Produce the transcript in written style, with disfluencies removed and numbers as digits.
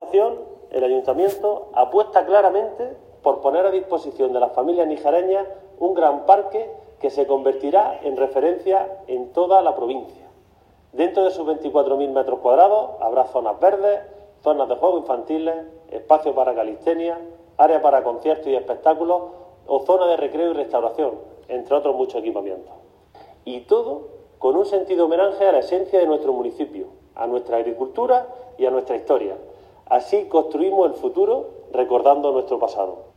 El Ayuntamiento apuesta claramente por poner a disposición de las familias nijareñas un gran parque que se convertirá en referencia en toda la provincia. Dentro de sus 24.000 metros cuadrados habrá zonas verdes, zonas de juegos infantiles, espacios para calistenia, áreas para conciertos y espectáculos o zonas de recreo y restauración, entre otros muchos equipamientos. Y todo con un sentido homenaje a la esencia de nuestro municipio, a nuestra agricultura y a nuestra historia. Así construimos el futuro recordando nuestro pasado.